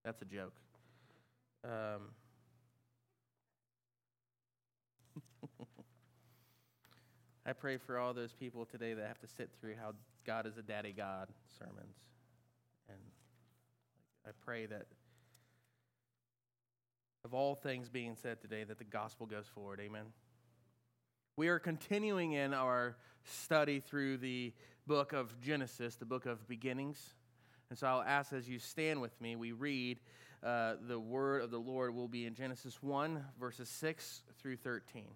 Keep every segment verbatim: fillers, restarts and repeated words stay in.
That's a joke. Um, I pray for all those people today that have to sit through how God is a daddy God sermons. And I pray that of all things being said today, that the gospel goes forward. Amen. We are continuing in our study through the book of Genesis, the book of beginnings. And so I'll ask as you stand with me, we read uh, the word of the Lord will be in Genesis one, verses six through thirteen.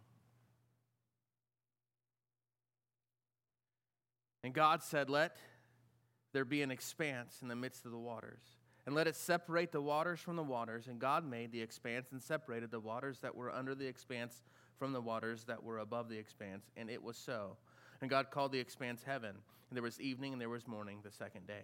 And God said, "Let there be an expanse in the midst of the waters, and let it separate the waters from the waters. And God made the expanse and separated the waters that were under the expanse from the waters that were above the expanse. And it was so. And God called the expanse heaven. And there was evening and there was morning the second day.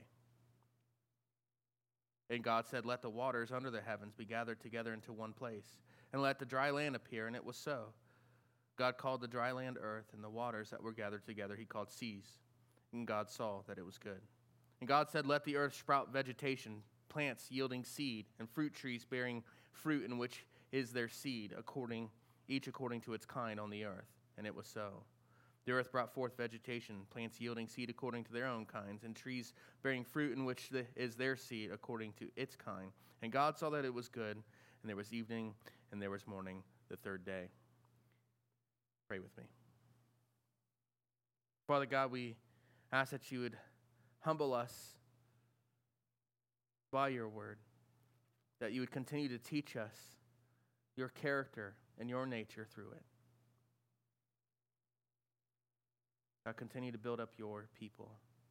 And God said, let the waters under the heavens be gathered together into one place, and let the dry land appear. And it was so. God called the dry land earth, and the waters that were gathered together he called seas. And God saw that it was good. And God said, let the earth sprout vegetation, plants yielding seed, and fruit trees bearing fruit in which is their seed, according each according to its kind on the earth. And it was so. The earth brought forth vegetation, plants yielding seed according to their own kinds, and trees bearing fruit in which the, is their seed according to its kind. And God saw that it was good, and there was evening, and there was morning the third day. Pray with me. Father God, we ask that you would humble us by your word, that you would continue to teach us your character and your nature through it. God, continue to build up your people,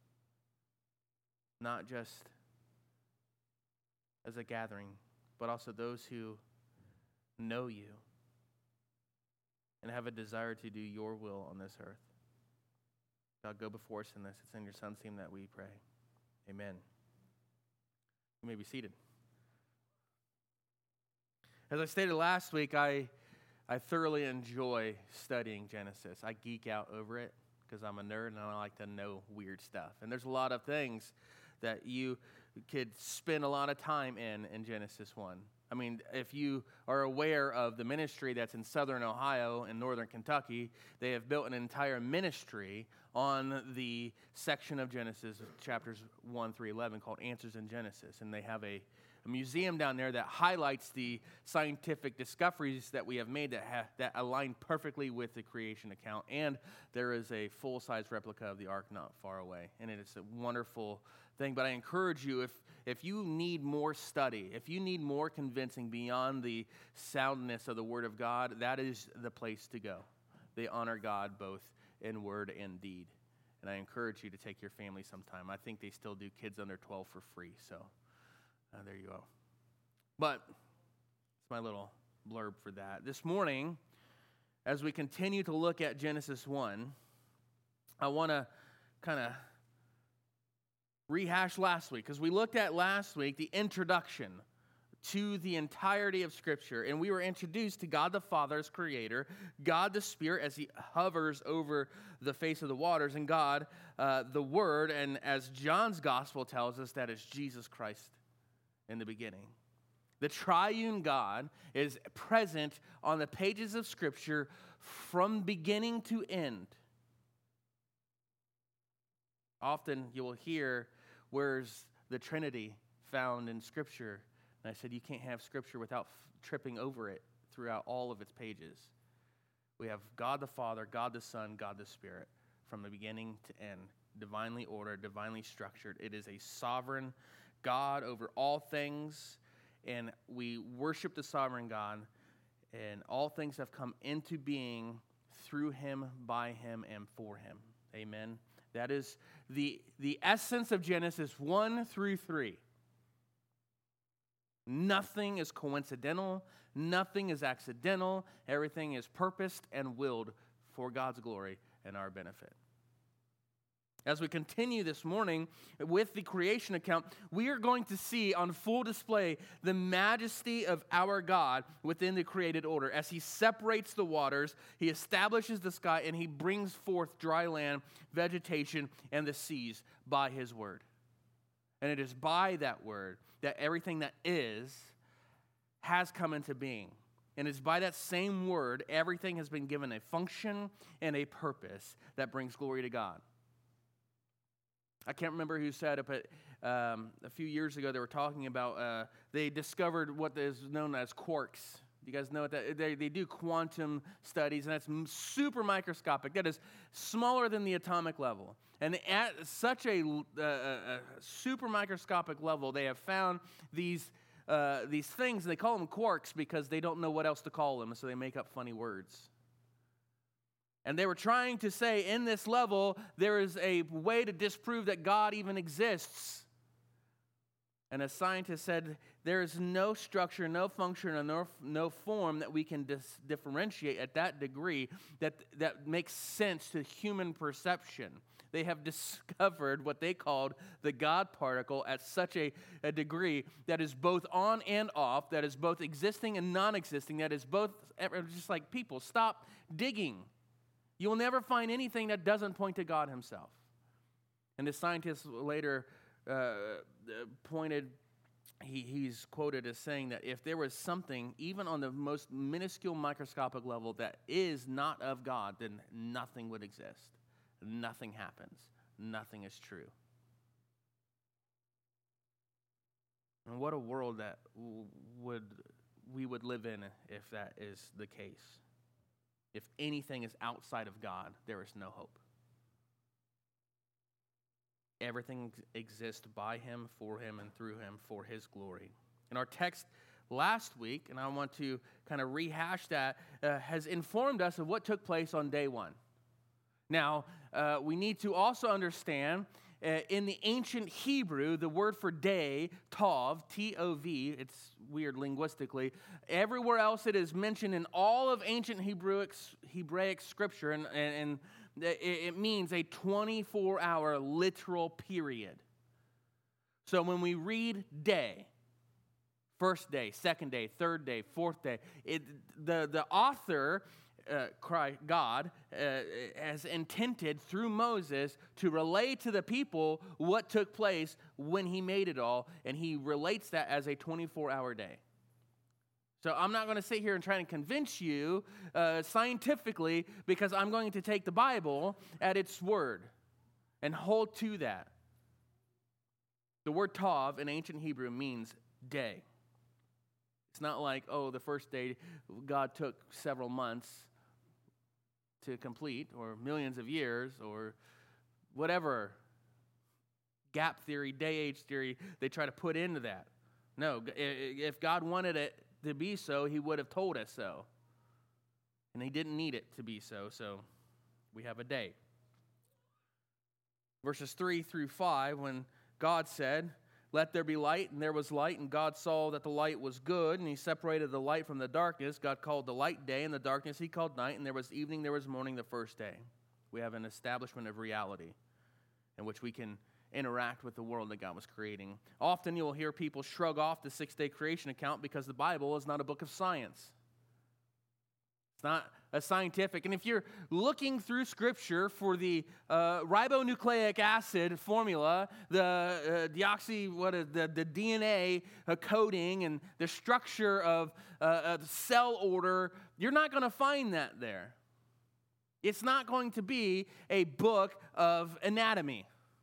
not just as a gathering, but also those who know you and have a desire to do your will on this earth. God, go before us in this. It's in your Son's name that we pray. Amen. You may be seated. As I stated last week, I, I thoroughly enjoy studying Genesis. I geek out over it, because I'm a nerd and I like to know weird stuff. And there's a lot of things that you could spend a lot of time in in Genesis one. I mean, if you are aware of the ministry that's in southern Ohio and northern Kentucky, they have built an entire ministry on the section of Genesis, chapters one through eleven, called Answers in Genesis. And they have a, a museum down there that highlights the scientific discoveries that we have made that, ha- that align perfectly with the creation account. And there is a full-size replica of the ark not far away. And it is a wonderful thing. But I encourage you, if if you need more study, if you need more convincing beyond the soundness of the Word of God, that is the place to go. They honor God both in word and deed. And I encourage you to take your family sometime. I think they still do kids under twelve for free. So uh, there you go. But it's my little blurb for that. This morning, as we continue to look at Genesis one, I want to kind of rehash last week, because we looked at last week the introduction to the entirety of Scripture, and we were introduced to God the Father as creator, God the Spirit as he hovers over the face of the waters, and God uh, the Word, and as John's Gospel tells us, that is Jesus Christ in the beginning. The triune God is present on the pages of Scripture from beginning to end. Often you will hear, where's the Trinity found in Scripture? And I said, you can't have Scripture without f- tripping over it throughout all of its pages. We have God the Father, God the Son, God the Spirit, from the beginning to end, divinely ordered, divinely structured. It is a sovereign God over all things, and we worship the sovereign God, and all things have come into being through him, by him, and for him. Amen. That is the, the essence of Genesis one through three. Nothing is coincidental. Nothing is accidental. Everything is purposed and willed for God's glory and our benefit. As we continue this morning with the creation account, we are going to see on full display the majesty of our God within the created order. As he separates the waters, he establishes the sky, and he brings forth dry land, vegetation, and the seas by his word. And it is by that word that everything that is has come into being. And it's by that same word, everything has been given a function and a purpose that brings glory to God. I can't remember who said it, but um, a few years ago they were talking about, uh, they discovered what is known as quarks. You guys know what that, they, they do quantum studies, and that's super microscopic. That is smaller than the atomic level. And at such a, uh, a super microscopic level, they have found these uh, these things, and they call them quarks because they don't know what else to call them, so they make up funny words. And they were trying to say, in this level, there is a way to disprove that God even exists. And a scientist said, there is no structure, no function, or no, no form that we can dis- differentiate at that degree that, that makes sense to human perception. They have discovered what they called the God particle at such a, a degree that is both on and off, that is both existing and non-existing, that is both, just like people, stop digging. You will never find anything that doesn't point to God himself. And the scientists later uh, pointed, he, he's quoted as saying that if there was something, even on the most minuscule microscopic level, that is not of God, then nothing would exist. Nothing happens. Nothing is true. And what a world that w- would we would live in if that is the case. If anything is outside of God, there is no hope. Everything exists by him, for him, and through him for his glory. And our text last week, and I want to kind of rehash that, uh, has informed us of what took place on day one. Now, uh, we need to also understand, uh, in the ancient Hebrew, the word for day, tov, T O V, it's weird linguistically. Everywhere else it is mentioned in all of ancient Hebrew, Hebraic scripture, and, and, and it, it means a twenty-four hour literal period. So when we read day, first day, second day, third day, fourth day, it, the, the author... Uh, Christ, God uh, has intended through Moses to relay to the people what took place when he made it all, and he relates that as a twenty-four hour day. So I'm not going to sit here and try and convince you uh, scientifically, because I'm going to take the Bible at its word and hold to that. The word tov in ancient Hebrew means day. It's not like, oh, the first day God took several months to complete, or millions of years, or whatever gap theory, day age theory they try to put into that. No, if God wanted it to be so, he would have told us so. And he didn't need it to be so, so we have a day. Verses three through five, when God said, "Let there be light," and there was light, and God saw that the light was good, and he separated the light from the darkness. God called the light day, and the darkness he called night, and there was evening, there was morning the first day. We have an establishment of reality in which we can interact with the world that God was creating. Often you will hear people shrug off the six-day creation account because the Bible is not a book of science. It's not a scientific. And if you're looking through Scripture for the uh, ribonucleic acid formula, the uh, deoxy, what is the, the D N A uh, coding, and the structure of uh, uh, cell order, you're not going to find that there. It's not going to be a book of anatomy.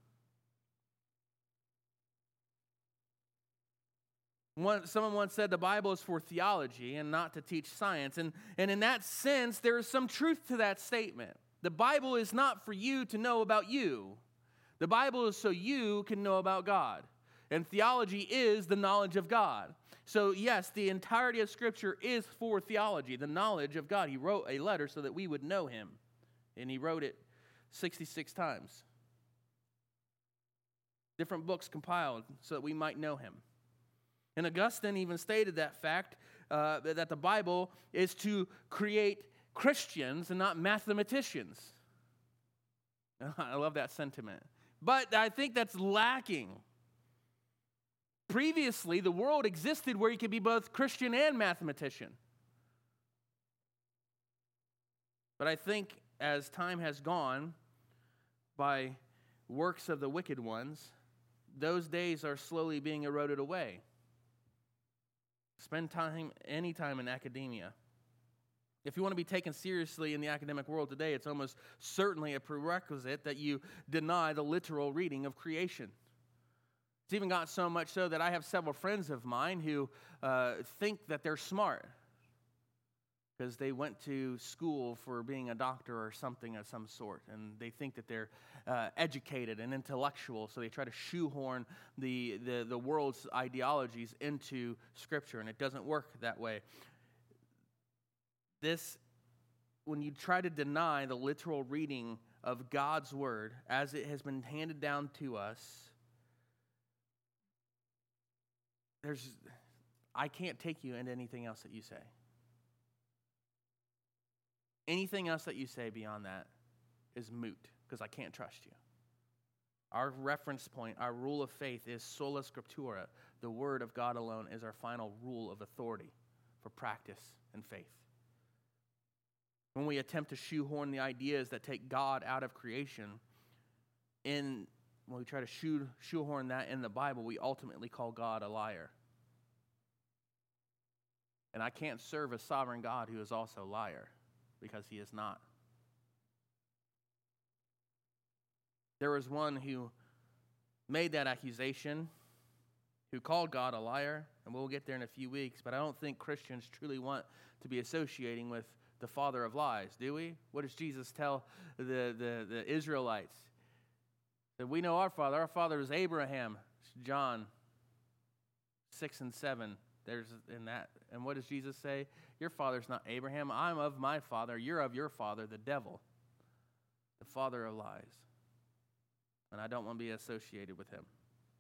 One, someone once said the Bible is for theology and not to teach science. And, and in that sense, there is some truth to that statement. The Bible is not for you to know about you. The Bible is so you can know about God. And theology is the knowledge of God. So yes, the entirety of Scripture is for theology, the knowledge of God. He wrote a letter so that we would know him. And he wrote it sixty-six times. Different books compiled so that we might know him. And Augustine even stated that fact, uh, that the Bible is to create Christians and not mathematicians. I love that sentiment. But I think that's lacking. Previously, the world existed where you could be both Christian and mathematician. But I think as time has gone, by works of the wicked ones, those days are slowly being eroded away. Spend time, any time in academia. If you want to be taken seriously in the academic world today, it's almost certainly a prerequisite that you deny the literal reading of creation. It's even got so much so that I have several friends of mine who uh, think that they're smart because they went to school for being a doctor or something of some sort, and they think that they're uh, educated and intellectual, so they try to shoehorn the, the, the world's ideologies into Scripture, and it doesn't work that way. This, when you try to deny the literal reading of God's Word as it has been handed down to us, there's, I can't take you into anything else that you say. Anything else that you say beyond that is moot, because I can't trust you. Our reference point, our rule of faith is sola scriptura. The Word of God alone is our final rule of authority for practice and faith. When we attempt to shoehorn the ideas that take God out of creation, in when we try to shoe, shoehorn that in the Bible, we ultimately call God a liar. And I can't serve a sovereign God who is also a liar, because he is not. There was one who made that accusation, who called God a liar, and we'll get there in a few weeks, but I don't think Christians truly want to be associating with the father of lies, do we? What does Jesus tell the, the, the Israelites? That we know our father. Our father is Abraham. John six and seven. There's in that. And what does Jesus say? Your father's not Abraham. I'm of my father. You're of your father, the devil, the father of lies. And I don't want to be associated with him.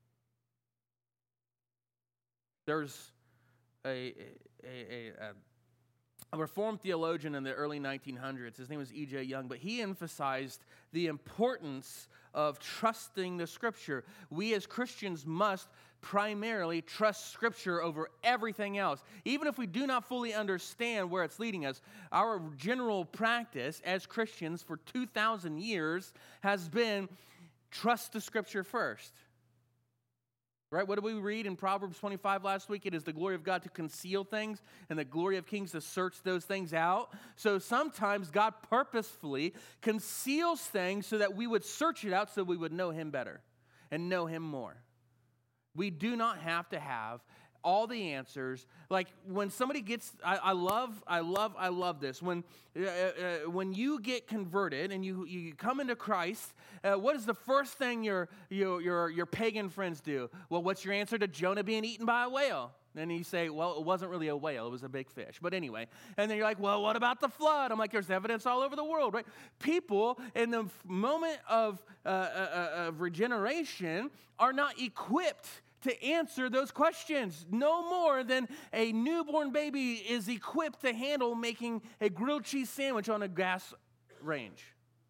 There's a a, a, a A Reformed theologian in the early nineteen hundreds, his name was E J Young, but he emphasized the importance of trusting the Scripture. We as Christians must primarily trust Scripture over everything else. Even if we do not fully understand where it's leading us, our general practice as Christians for two thousand years has been trust the Scripture first. Right? What did we read in Proverbs twenty-five last week? It is the glory of God to conceal things and the glory of kings to search those things out. So sometimes God purposefully conceals things so that we would search it out so we would know him better and know him more. We do not have to have all the answers. Like when somebody gets, I, I love, I love, I love this. When uh, uh, when you get converted and you you come into Christ, uh, what is the first thing your, your your your pagan friends do? Well, what's your answer to Jonah being eaten by a whale? And you say, well, it wasn't really a whale, it was a big fish. But anyway, and then you're like, well, what about the flood? I'm like, there's evidence all over the world, right? People in the moment of uh, uh, of regeneration are not equipped to answer those questions, no more than a newborn baby is equipped to handle making a grilled cheese sandwich on a gas range.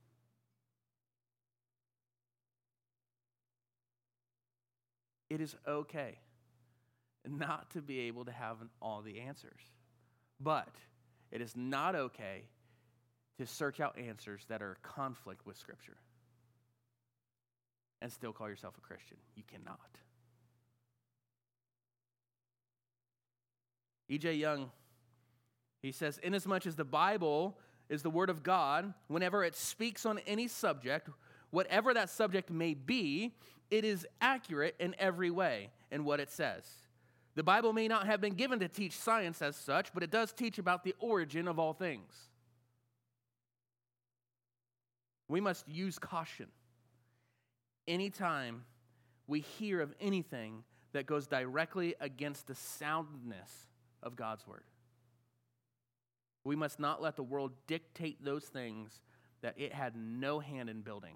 It is okay not to be able to have all the answers, but it is not okay to search out answers that are in conflict with Scripture and still call yourself a Christian. You cannot. E J Young, he says, inasmuch as the Bible is the Word of God, whenever it speaks on any subject, whatever that subject may be, it is accurate in every way in what it says. The Bible may not have been given to teach science as such, but it does teach about the origin of all things. We must use caution anytime we hear of anything that goes directly against the soundness of God's Word. We must not let the world dictate those things that it had no hand in building.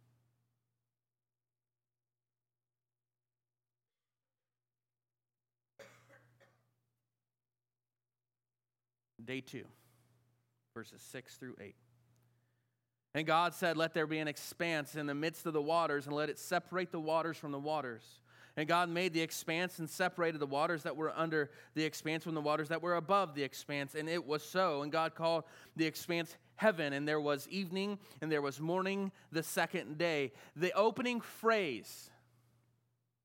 Day two, verses six through eight. And God said, let there be an expanse in the midst of the waters, and let it separate the waters from the waters. And God made the expanse and separated the waters that were under the expanse from the waters that were above the expanse. And it was so. And God called the expanse heaven. And there was evening and there was morning the second day. The opening phrase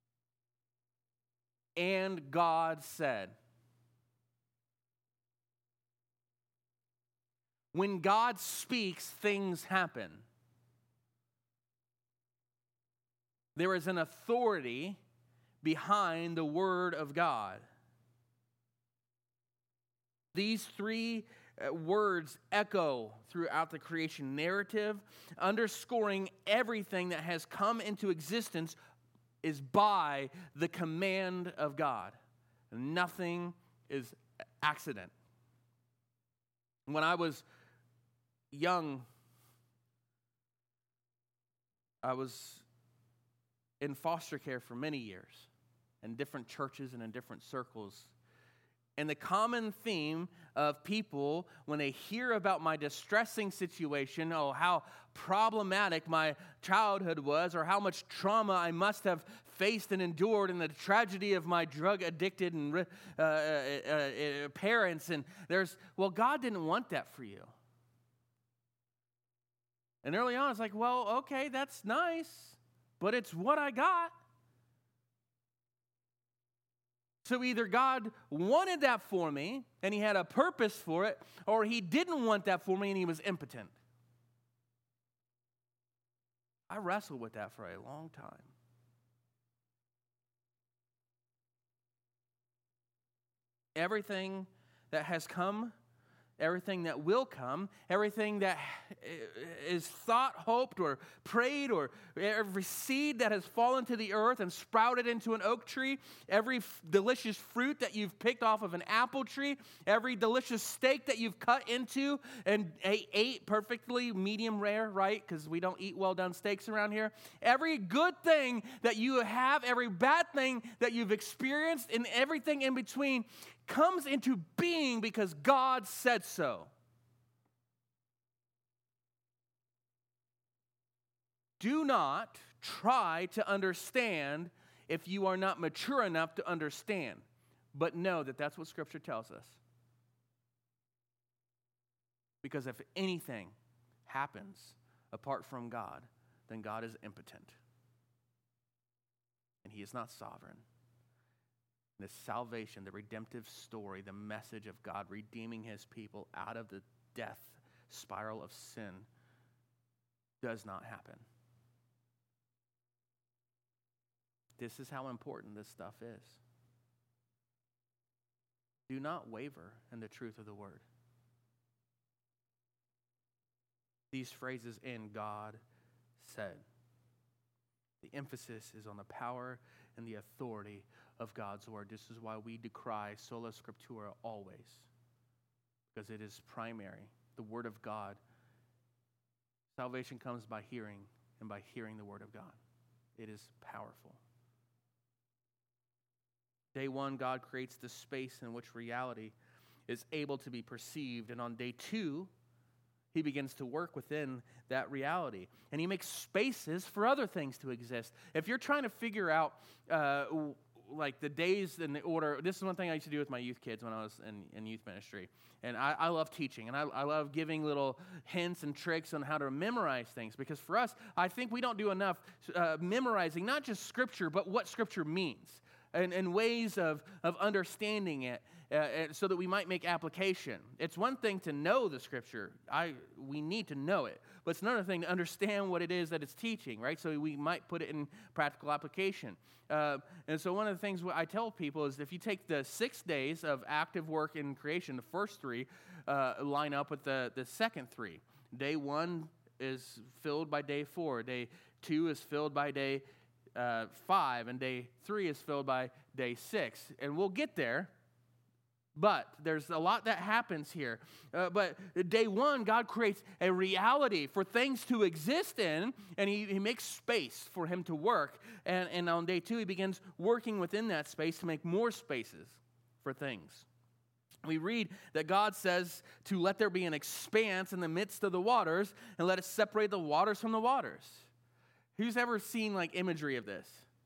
and God said. When God speaks, things happen. There is an authority behind the Word of God. These three uh, words echo throughout the creation narrative, underscoring everything that has come into existence is by the command of God. Nothing is accident. When I was young, I was in foster care for many years, in different churches and in different circles. And the common theme of people, when they hear about my distressing situation, oh, how problematic my childhood was, or how much trauma I must have faced and endured, and the tragedy of my drug-addicted and uh, uh, uh, parents, and there's, well, God didn't want that for you. And early on, it's like, well, okay, that's nice, but it's what I got. So either God wanted that for me, and he had a purpose for it, or he didn't want that for me, and he was impotent. I wrestled with that for a long time. Everything that has come, everything that will come, everything that is thought, hoped, or prayed, or every seed that has fallen to the earth and sprouted into an oak tree, every f- delicious fruit that you've picked off of an apple tree, every delicious steak that you've cut into and ate perfectly medium rare, right? Because we don't eat well-done steaks around here. Every good thing that you have, every bad thing that you've experienced, and everything in between comes into being because God said so. Do not try to understand if you are not mature enough to understand, but know that that's what Scripture tells us. Because if anything happens apart from God, then God is impotent, and he is not sovereign. The salvation, the redemptive story, the message of God redeeming his people out of the death spiral of sin does not happen. This is how important this stuff is. Do not waver in the truth of the word. These phrases in God said. The emphasis is on the power and the authority of God's word. This is why we decry sola scriptura always, because it is primary, the word of God. Salvation comes by hearing, and by hearing the word of God. It is powerful. Day one, God creates the space in which reality is able to be perceived, and on day two, he begins to work within that reality. And he makes spaces for other things to exist. If you're trying to figure out uh, like the days and the order, this is one thing I used to do with my youth kids when I was in, in youth ministry. And I, I love teaching, and I, I love giving little hints and tricks on how to memorize things. Because for us, I think we don't do enough uh, memorizing not just Scripture, but what Scripture means. And, and ways of, of understanding it uh, so that we might make application. It's one thing to know the Scripture. I we need to know it. But it's another thing to understand what it is that it's teaching, right? So we might put it in practical application. Uh, and so one of the things I tell people is if you take the six days of active work in creation, the first three uh, line up with the, the second three. Day one is filled by day four. Day two is filled by day Uh, five, and day three is filled by day six. And we'll get there, but there's a lot that happens here. Uh, but day one, God creates a reality for things to exist in, and he, he makes space for him to work. And, and on day two, he begins working within that space to make more spaces for things. We read that God says to let there be an expanse in the midst of the waters, and let it separate the waters from the waters. Who's ever seen like imagery of this?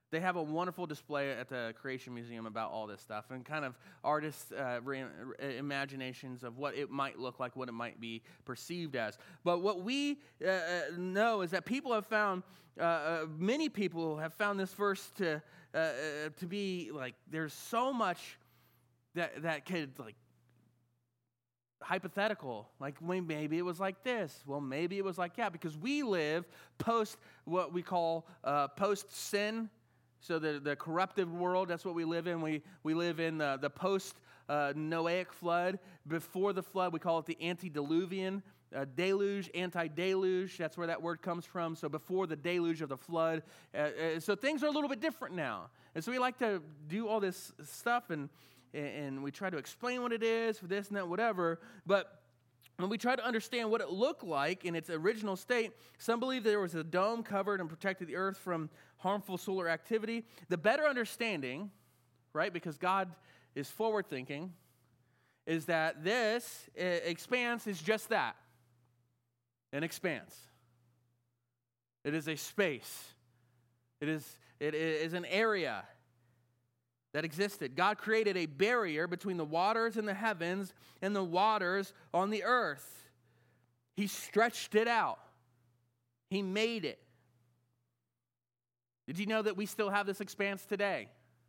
They have a wonderful display at the Creation Museum about all this stuff and kind of artists' uh, re- re- imaginations of what it might look like, what it might be perceived as. But what we uh, know is that people have found, uh, uh, many people have found this verse to uh, uh, to be like, there's so much that that could like hypothetical, like maybe it was like this. Well, maybe it was like that, because we live post what we call uh, post-sin. So the, the corruptive world, that's what we live in. We we live in the, the post-Noahic uh, flood. Before the flood, we call it the antediluvian uh, deluge, anti-deluge. That's where that word comes from. So before the deluge of the flood. Uh, uh, so things are a little bit different now. And so we like to do all this stuff, and, and we try to explain what it is, for this and that, whatever. But when we try to understand what it looked like in its original state, some believe there was a dome covered and protected the earth from harmful solar activity. The better understanding, right, because God is forward-thinking, is that this uh, expanse is just that, an expanse. It is a space. It is, it is an area that existed. God created a barrier between the waters in the heavens and the waters on the earth. He stretched it out. He made it. Did you know that we still have this expanse today?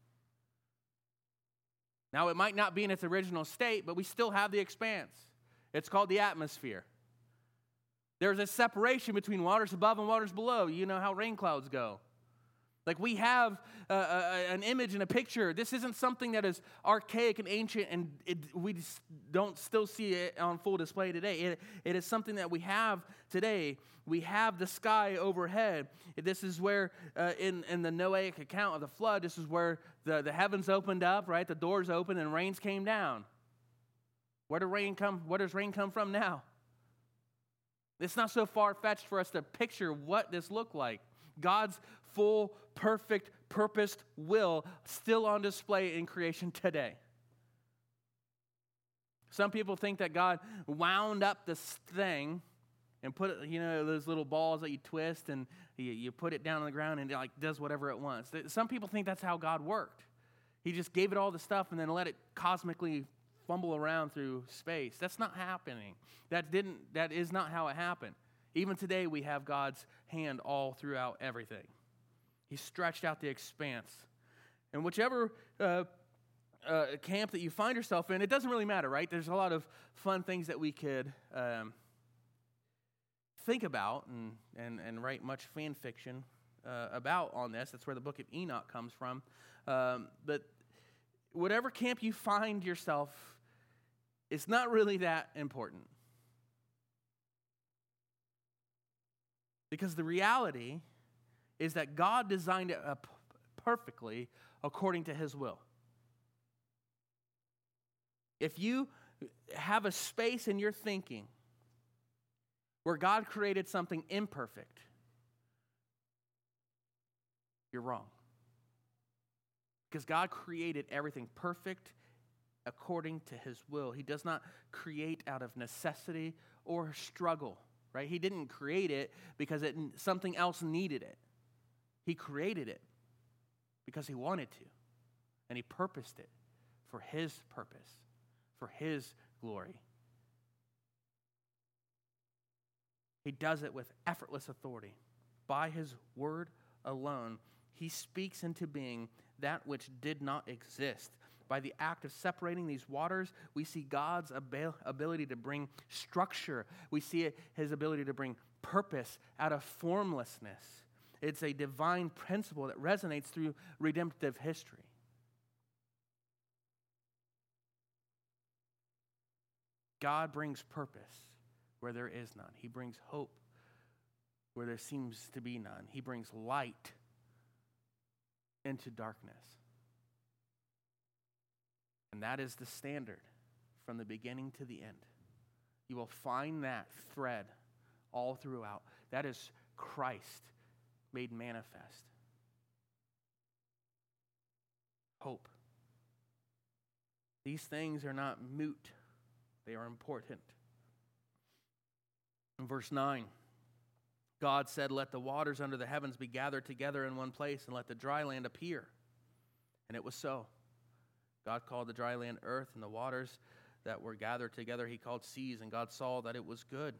Now, it might not be in its original state, but we still have the expanse. It's called the atmosphere. There's a separation between waters above and waters below. You know how rain clouds go. Like, we have uh, a, an image and a picture. This isn't something that is archaic and ancient, and it, we don't still see it on full display today. It, it is something that we have today. We have the sky overhead. This is where, uh, in, in the Noahic account of the flood, this is where the, the heavens opened up, right? The doors opened and rains came down. Where do rain come? Where does rain come from now? It's not so far-fetched for us to picture what this looked like. God's full, perfect, purposed will still on display in creation today. Some people think that God wound up this thing and put it, you know, those little balls that you twist and you, you put it down on the ground and it like does whatever it wants. Some people think that's how God worked. He just gave it all the stuff and then let it cosmically fumble around through space. That's not happening. That didn't. That is not how it happened. Even today, we have God's hand all throughout everything. He stretched out the expanse. And whichever uh, uh, camp that you find yourself in, it doesn't really matter, right? There's a lot of fun things that we could um, think about and, and, and write much fan fiction uh, about on this. That's where the book of Enoch comes from. Um, but whatever camp you find yourself, it's not really that important. Because the reality is that God designed it up perfectly according to His will. If you have a space in your thinking where God created something imperfect, you're wrong. Because God created everything perfect according to His will. He does not create out of necessity or struggle. Right? He didn't create it because it, something else needed it. He created it because He wanted to. And He purposed it for His purpose, for His glory. He does it with effortless authority. By His word alone, He speaks into being that which did not exist. By the act of separating these waters, we see God's ab- ability to bring structure. We see His ability to bring purpose out of formlessness. It's a divine principle that resonates through redemptive history. God brings purpose where there is none. He brings hope where there seems to be none. He brings light into darkness. And that is the standard from the beginning to the end. You will find that thread all throughout. That is Christ made manifest. Hope. These things are not moot. They are important. In verse nine, God said, "Let the waters under the heavens be gathered together in one place, and let the dry land appear." And it was so. God called the dry land earth, and the waters that were gathered together he called seas, and God saw that it was good.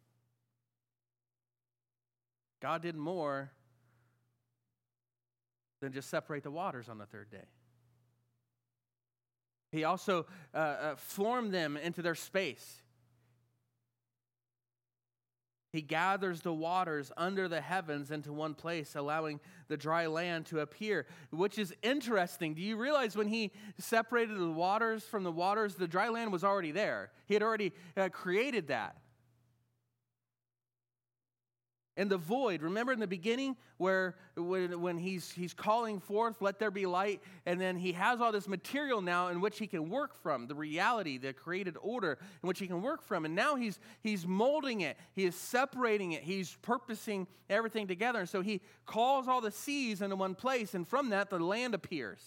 God did more than just separate the waters on the third day. He also uh, uh, formed them into their space. He gathers the waters under the heavens into one place, allowing the dry land to appear, which is interesting. Do you realize when he separated the waters from the waters, the dry land was already there? He had already uh, created that. And the void, remember in the beginning where when, when he's, he's calling forth, let there be light, and then he has all this material now in which he can work from, the reality, the created order in which he can work from. And now he's, he's molding it, he is separating it, he's purposing everything together. And so he calls all the seas into one place, and from that the land appears.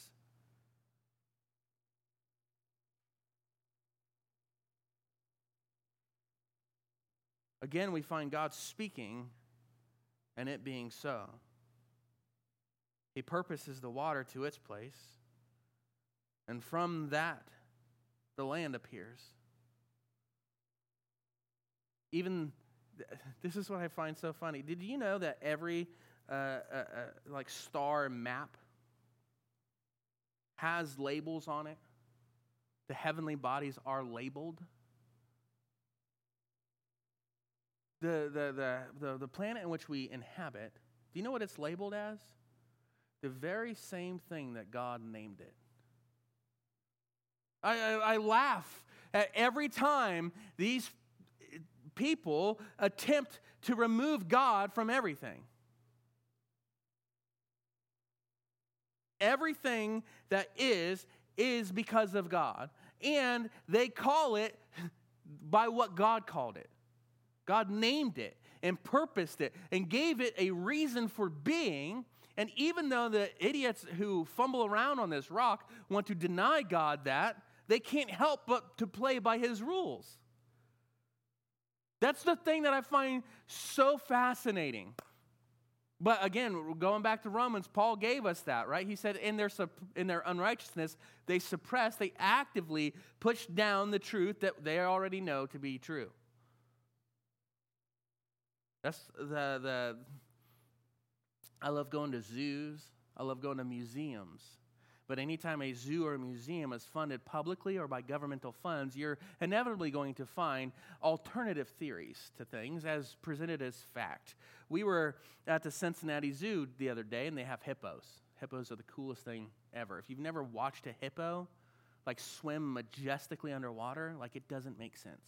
Again, we find God speaking, and it being so. He purposes the water to its place, and from that, the land appears. Even, this is what I find so funny. Did you know that every, uh, uh, uh, like, star map has labels on it? The heavenly bodies are labeled. The, the, the, the, the planet in which we inhabit, do you know what it's labeled as? The very same thing that God named it. I, I, I laugh at every time these people attempt to remove God from everything. Everything that is, is because of God. And they call it by what God called it. God named it and purposed it and gave it a reason for being. And even though the idiots who fumble around on this rock want to deny God that, they can't help but to play by his rules. That's the thing that I find so fascinating. But again, going back to Romans, Paul gave us that, right? He said in their, in their unrighteousness, they suppress, they actively push down the truth that they already know to be true. That's the, the, I love going to zoos. I love going to museums. But anytime a zoo or a museum is funded publicly or by governmental funds, you're inevitably going to find alternative theories to things as presented as fact. We were at the Cincinnati Zoo the other day, and they have hippos. Hippos are the coolest thing ever. If you've never watched a hippo, like, swim majestically underwater, like, it doesn't make sense.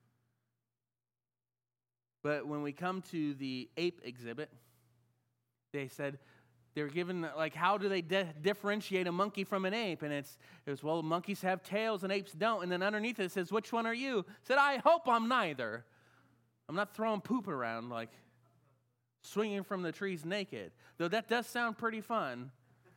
But when we come to the ape exhibit, they said they're given, like, how do they di- differentiate a monkey from an ape? And it's, it was, well, monkeys have tails and apes don't. And then underneath it says, which one are you? I said, I hope I'm neither. I'm not throwing poop around, like, swinging from the trees naked. Though that does sound pretty fun.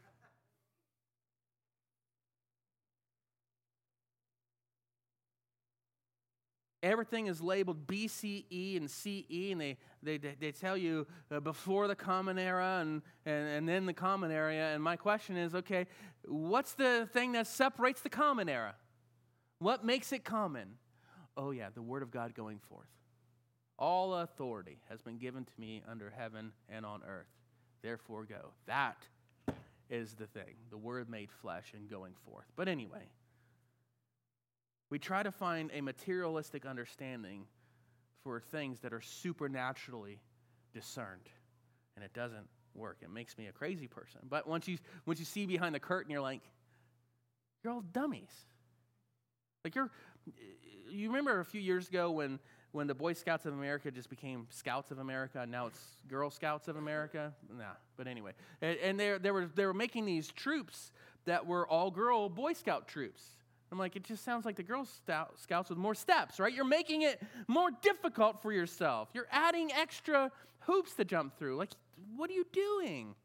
Everything is labeled B C E and C E, and they they, they tell you uh, before the Common Era and, and, and then the Common Era. And my question is, okay, what's the thing that separates the Common Era? What makes it common? Oh yeah, the Word of God going forth. All authority has been given to me under heaven and on earth. Therefore go. That is the thing, the Word made flesh and going forth. But anyway, we try to find a materialistic understanding for things that are supernaturally discerned, and it doesn't work. It makes me a crazy person. But once you once you see behind the curtain, you're like, you're all dummies. Like you're, you remember a few years ago when when the Boy Scouts of America just became Scouts of America, and now it's Girl Scouts of America? Nah, but anyway, and, and they they were they were making these troops that were all girl Boy Scout troops. I'm like, it just sounds like the Girl Scouts with more steps, right? You're making it more difficult for yourself. You're adding extra hoops to jump through. Like, what are you doing?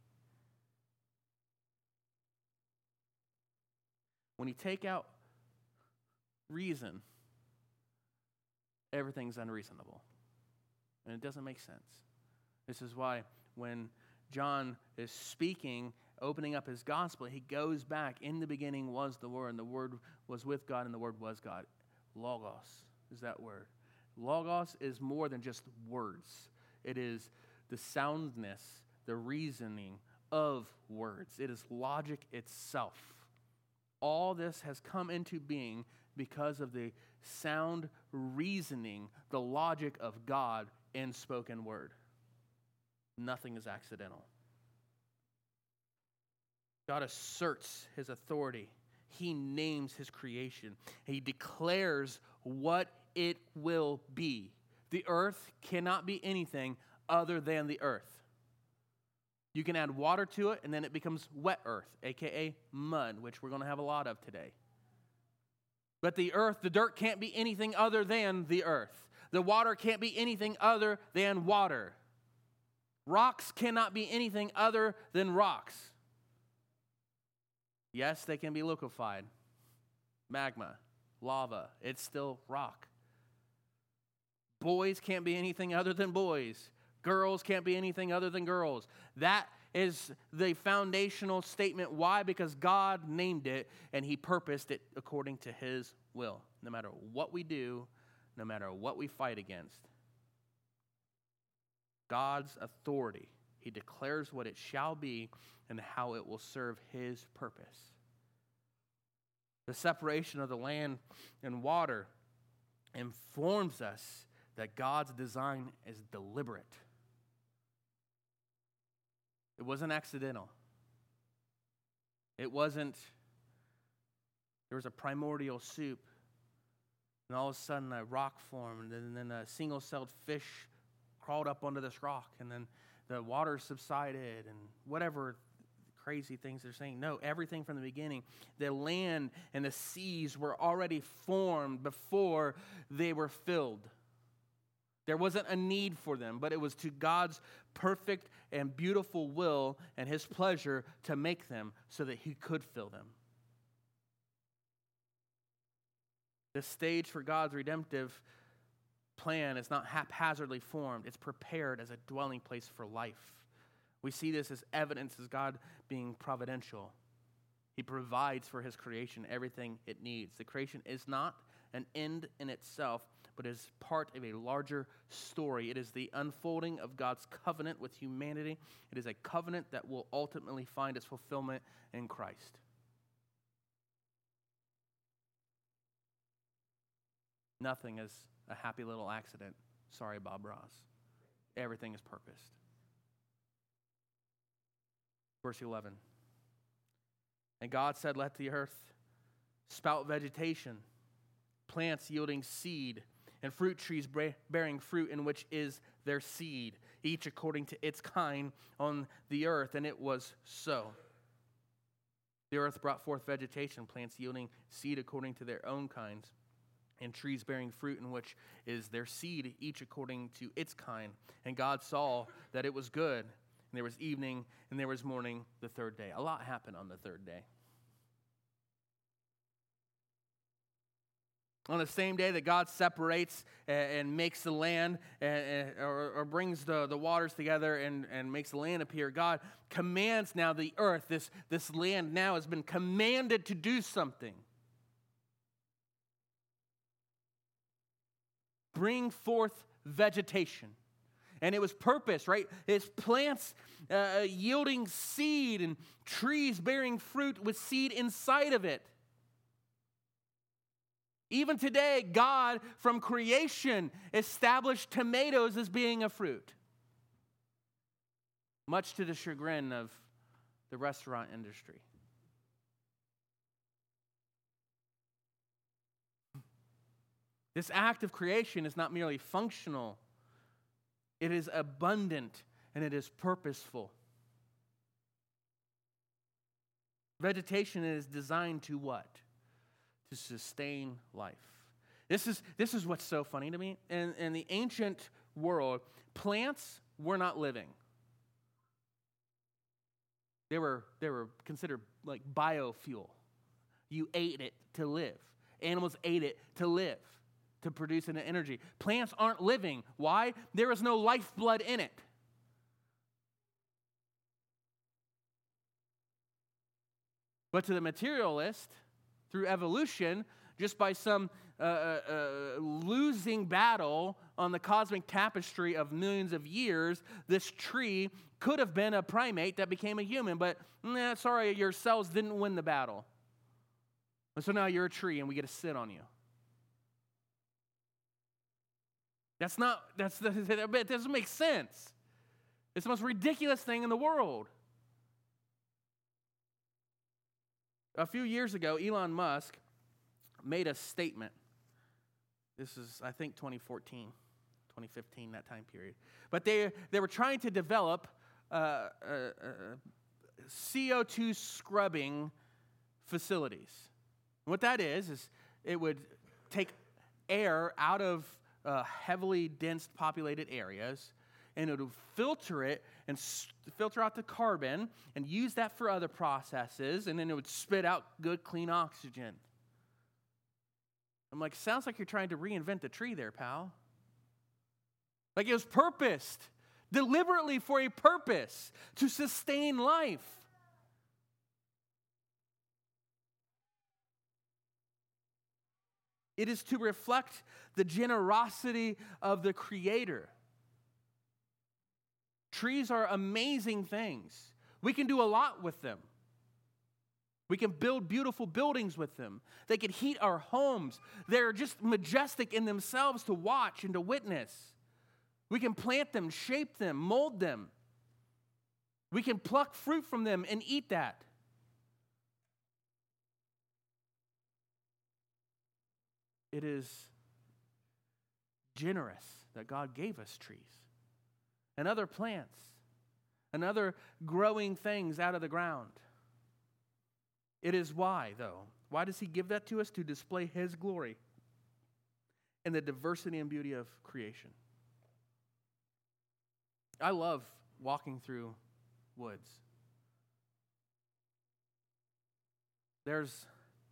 When you take out reason, everything's unreasonable. And it doesn't make sense. This is why when John is speaking, opening up his gospel, he goes back. In the beginning was the Word, and the Word was with God, and the Word was God. Logos is that word. Logos is more than just words. It is the soundness, the reasoning of words. It is logic itself. All this has come into being because of the sound reasoning, the logic of God in spoken word. Nothing is accidental. God asserts his authority. He names his creation. He declares what it will be. The earth cannot be anything other than the earth. You can add water to it, and then it becomes wet earth, a k a mud, which we're going to have a lot of today. But the earth, the dirt can't be anything other than the earth. The water can't be anything other than water. Rocks cannot be anything other than rocks. Yes, they can be liquefied. Magma, lava, it's still rock. Boys can't be anything other than boys. Girls can't be anything other than girls. That is the foundational statement. Why? Because God named it and he purposed it according to his will. No matter what we do, no matter what we fight against. God's authority. He declares what it shall be and how it will serve his purpose. The separation of the land and water informs us that God's design is deliberate. It wasn't accidental. It wasn't, there was a primordial soup, and all of a sudden a rock formed, and then a single-celled fish crawled up onto this rock, and then the water subsided, and whatever crazy things they're saying. No, everything from the beginning. The land and the seas were already formed before they were filled. There wasn't a need for them, but it was to God's perfect and beautiful will and his pleasure to make them so that he could fill them. The stage for God's redemptive plan is not haphazardly formed. It's prepared as a dwelling place for life. We see this as evidence as God being providential. He provides for his creation everything it needs. The creation is not an end in itself, but is part of a larger story. It is the unfolding of God's covenant with humanity. It is a covenant that will ultimately find its fulfillment in Christ. Nothing is a happy little accident. Sorry, Bob Ross. Everything is purposed. Verse eleven. And God said, let the earth spout vegetation, plants yielding seed, and fruit trees bearing fruit in which is their seed, each according to its kind on the earth. And it was so. The earth brought forth vegetation, plants yielding seed according to their own kinds, and trees bearing fruit in which is their seed, each according to its kind. And God saw that it was good. And there was evening, and there was morning the third day. A lot happened on the third day. On the same day that God separates and, and makes the land, and, and, or, or brings the, the waters together and, and makes the land appear, God commands now the earth, this, this land now has been commanded to do something. Bring forth vegetation. And it was purpose, right? It's plants uh, yielding seed and trees bearing fruit with seed inside of it. Even today, God, from creation, established tomatoes as being a fruit. Much to the chagrin of the restaurant industry. This act of creation is not merely functional. It is abundant and it is purposeful. Vegetation is designed to what? To sustain life. This is, this is what's so funny to me. In, in the ancient world, plants were not living. They were, they were considered like biofuel. You ate it to live. Animals ate it to live, to produce an energy. Plants aren't living. Why? There is no lifeblood in it. But to the materialist, through evolution, just by some uh, uh, uh, losing battle on the cosmic tapestry of millions of years, this tree could have been a primate that became a human, but nah, sorry, your cells didn't win the battle. And so now you're a tree and we get to sit on you. That's not, that's, that doesn't make sense. It's the most ridiculous thing in the world. A few years ago, Elon Musk made a statement. This is, I think, twenty fourteen, twenty fifteen, that time period. But they, they were trying to develop uh, uh, uh, C O two scrubbing facilities. What that is, is it would take air out of uh, heavily dense populated areas, and it would filter it and s- filter out the carbon and use that for other processes, and then it would spit out good, clean oxygen. I'm like, sounds like you're trying to reinvent the tree there, pal. Like it was purposed, deliberately for a purpose, to sustain life. It is to reflect the generosity of the Creator. Trees are amazing things. We can do a lot with them. We can build beautiful buildings with them. They can heat our homes. They're just majestic in themselves to watch and to witness. We can plant them, shape them, mold them. We can pluck fruit from them and eat that. It is generous that God gave us trees and other plants and other growing things out of the ground. It is why, though. Why does he give that to us? To display his glory and the diversity and beauty of creation. I love walking through woods. There's,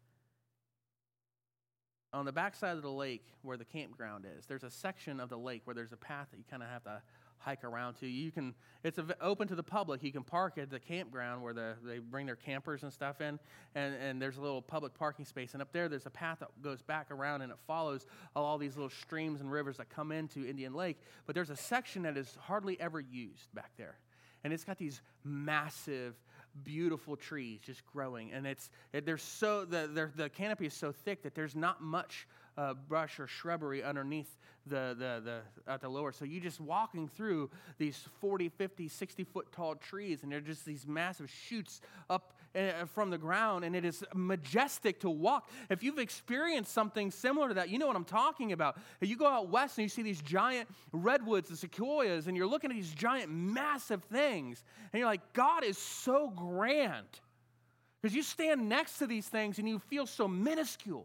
on the backside of the lake where the campground is, there's a section of the lake where there's a path that you kind of have to hike around to. You can, it's open to the public. You can park at the campground where the, they bring their campers and stuff in, and, and there's a little public parking space. And up there, there's a path that goes back around, and it follows all these little streams and rivers that come into Indian Lake. But there's a section that is hardly ever used back there. And it's got these massive, beautiful trees just growing. And it's it, they're so the the canopy is so thick that there's not much uh, brush or shrubbery underneath the the the at the lower. So you're just walking through these forty, fifty, sixty foot tall trees, and they're just these massive shoots up uh, from the ground, and it is majestic to walk. If you've experienced something similar to that, you know what I'm talking about. You go out west and you see these giant redwoods, the sequoias, and you're looking at these giant, massive things, and you're like, God is so grand. Because you stand next to these things and you feel so minuscule.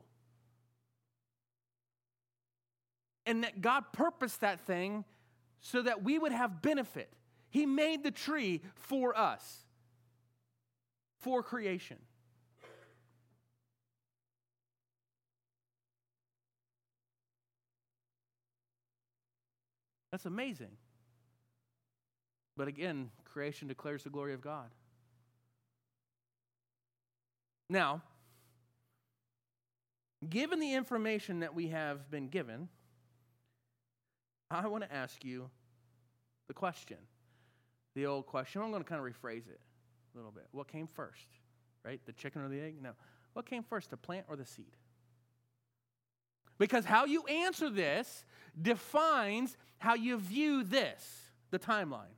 And that God purposed that thing so that we would have benefit. He made the tree for us, for creation. That's amazing. But again, creation declares the glory of God. Now, given the information that we have been given, I want to ask you the question, the old question. I'm going to kind of rephrase it a little bit. What came first, right? The chicken or the egg? No. What came first, the plant or the seed? Because how you answer this defines how you view this, the timeline.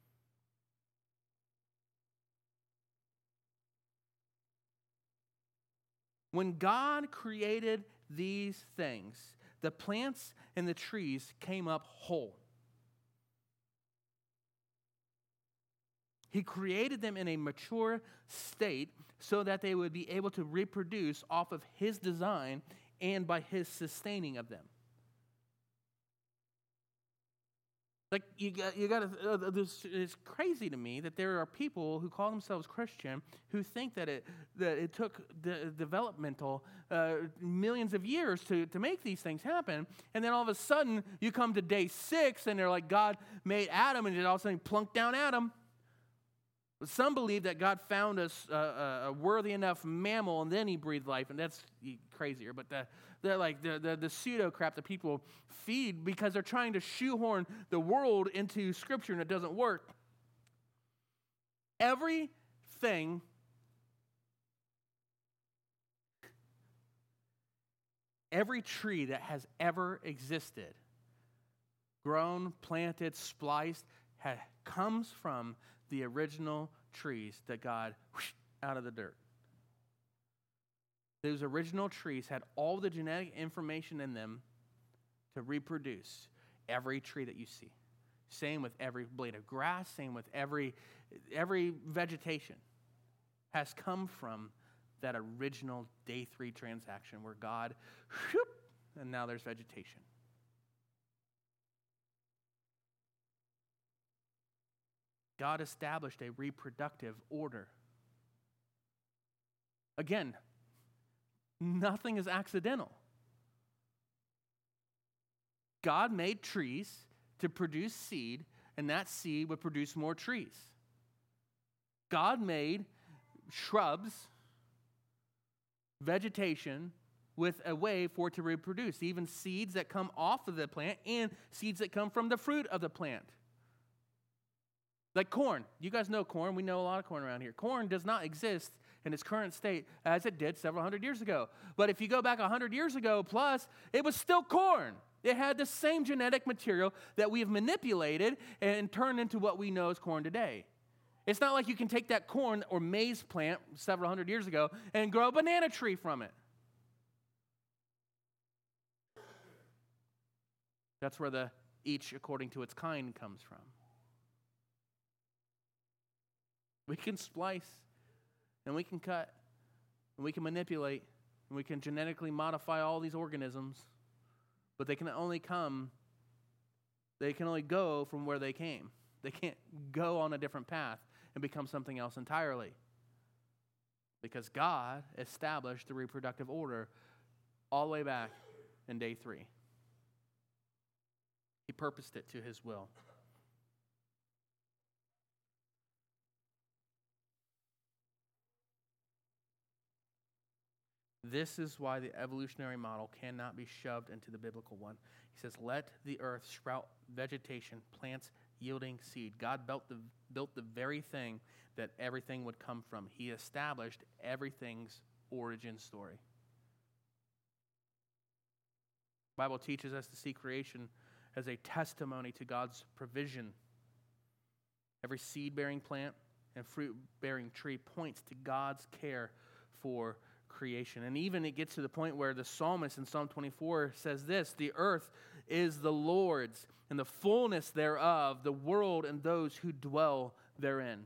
When God created these things, the plants and the trees came up whole. He created them in a mature state so that they would be able to reproduce off of his design and by his sustaining of them. Like, you got, you got to, uh, this is crazy to me that there are people who call themselves Christian who think that it that it took the developmental uh, millions of years to, to make these things happen, and then all of a sudden you come to day six and they're like, God made Adam, and all of a sudden he plunked down Adam. Some believe that God found us uh, a worthy enough mammal and then he breathed life, and that's crazier. But the, the like the, the, the pseudo crap that people feed because they're trying to shoehorn the world into Scripture and it doesn't work. Everything Every tree that has ever existed, grown, planted, spliced, ha, comes from the original trees that God whoosh, out of the dirt. Those original trees had all the genetic information in them to reproduce every tree that you see. Same with every blade of grass, same with every, every vegetation has come from that original day three transaction where God, whoop, and now there's vegetation. God established a reproductive order. Again, nothing is accidental. God made trees to produce seed, and that seed would produce more trees. God made shrubs, vegetation, with a way for it to reproduce, even seeds that come off of the plant and seeds that come from the fruit of the plant. Like corn. You guys know corn. We know a lot of corn around here. Corn does not exist in its current state as it did several hundred years ago. But if you go back a hundred years ago plus, it was still corn. It had the same genetic material that we have manipulated and turned into what we know as corn today. It's not like you can take that corn or maize plant several hundred years ago and grow a banana tree from it. That's where the each according to its kind comes from. We can splice, and we can cut, and we can manipulate, and we can genetically modify all these organisms, but they can only come, they can only go from where they came. They can't go on a different path and become something else entirely. Because God established the reproductive order all the way back in day three. He purposed it to his will. This is why the evolutionary model cannot be shoved into the biblical one. He says, let the earth sprout vegetation, plants yielding seed. God built the, built the very thing that everything would come from. He established everything's origin story. The Bible teaches us to see creation as a testimony to God's provision. Every seed-bearing plant and fruit-bearing tree points to God's care for creation. And even it gets to the point where the psalmist in Psalm twenty-four says this, the earth is the Lord's and the fullness thereof, the world and those who dwell therein.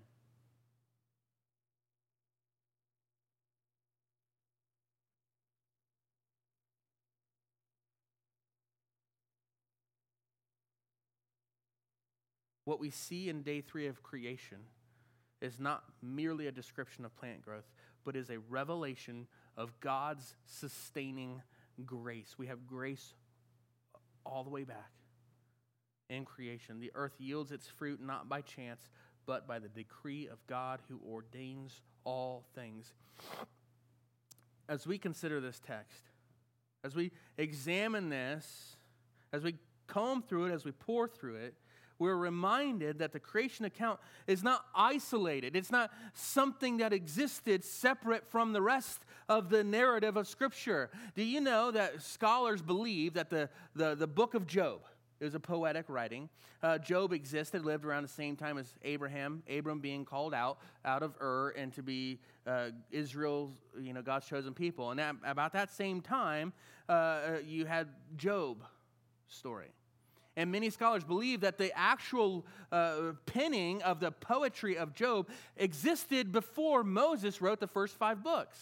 What we see in day three of creation is not merely a description of plant growth, but is a revelation of God's sustaining grace. We have grace all the way back in creation. The earth yields its fruit not by chance, but by the decree of God who ordains all things. As we consider this text, as we examine this, as we comb through it, as we pour through it, we're reminded that the creation account is not isolated. It's not something that existed separate from the rest of the narrative of Scripture. Do you know that scholars believe that the, the, the book of Job is a poetic writing? Uh, Job existed, lived around the same time as Abraham, Abram being called out, out of Ur, and to be uh, Israel's, you know, God's chosen people. And at, about that same time, uh, you had Job's story. And many scholars believe that the actual uh, penning of the poetry of Job existed before Moses wrote the first five books.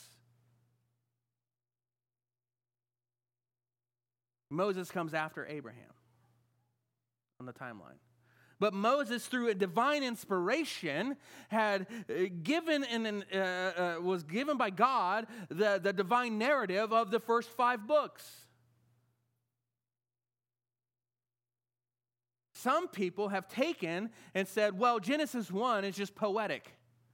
Moses comes after Abraham on the timeline. But Moses, through a divine inspiration, had given and uh, uh, was given by God the, the divine narrative of the first five books. Some people have taken and said, well, Genesis one is just poetic.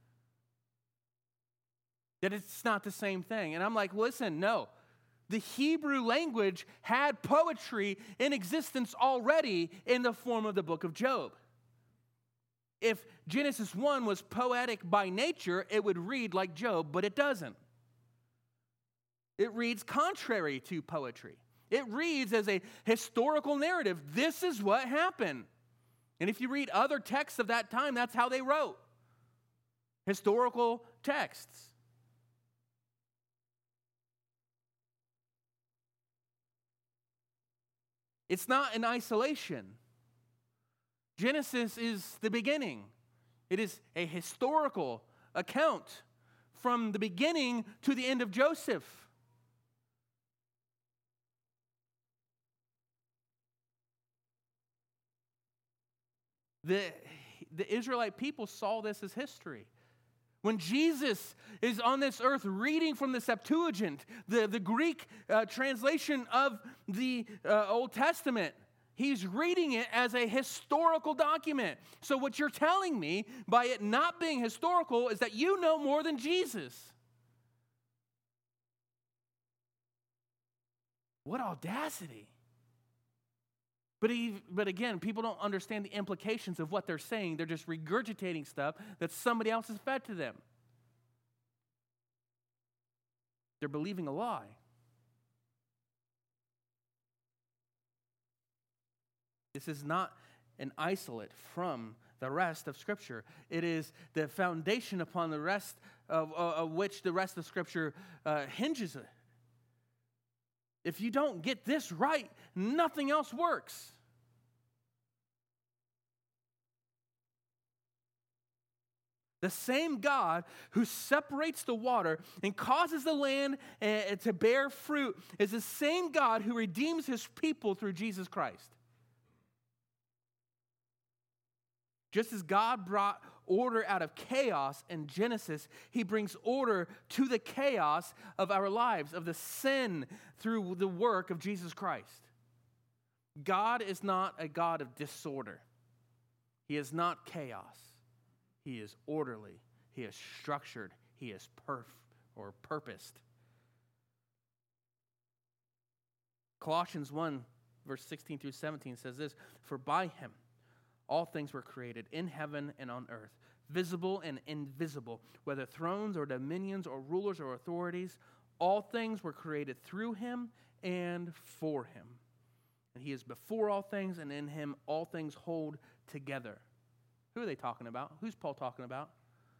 That it's not the same thing. And I'm like, listen, no. The Hebrew language had poetry in existence already in the form of the book of Job. If Genesis one was poetic by nature, it would read like Job, but it doesn't. It reads contrary to poetry. It reads as a historical narrative. This is what happened. And if you read other texts of that time, that's how they wrote. Historical texts. It's not in isolation. Genesis is the beginning. It is a historical account from the beginning to the end of Joseph. The, the Israelite people saw this as history. When Jesus is on this earth reading from the Septuagint, the, the Greek uh, translation of the uh, Old Testament, he's reading it as a historical document. So what you're telling me by it not being historical is that you know more than Jesus. What audacity. But, he, but again, people don't understand the implications of what they're saying. They're just regurgitating stuff that somebody else has fed to them. They're believing a lie. This is not an isolate from the rest of Scripture. It is the foundation upon the rest of, of, of which the rest of Scripture uh, hinges it. If you don't get this right, nothing else works. The same God who separates the water and causes the land uh, to bear fruit is the same God who redeems his people through Jesus Christ. Just as God brought order out of chaos in Genesis, he brings order to the chaos of our lives, of the sin through the work of Jesus Christ. God is not a God of disorder. He is not chaos. He is orderly. He is structured. He is perf or purposed. Colossians one, verse sixteen through seventeen says this, "For by him all things were created in heaven and on earth, visible and invisible, whether thrones or dominions or rulers or authorities, all things were created through him and for him. And he is before all things, and in him all things hold together." Who are they talking about? Who's Paul talking about?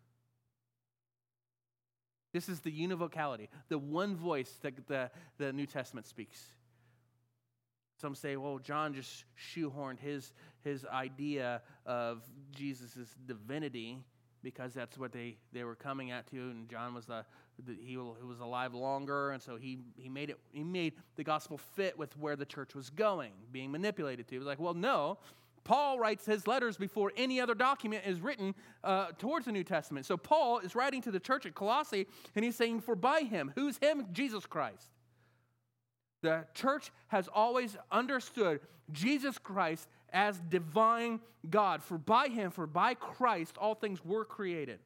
This is the univocality, the one voice that the, the New Testament speaks. Some say, well, John just shoehorned his, his idea of Jesus' divinity because that's what they, they were coming at to, and John was the, the he, he was alive longer, and so he he made it he made the gospel fit with where the church was going, being manipulated to. He was like, well, no, Paul writes his letters before any other document is written uh, towards the New Testament. So Paul is writing to the church at Colossae, and he's saying, for by him, who's him? Jesus Christ. The church has always understood Jesus Christ as divine God. For by him, for by Christ, all things were created.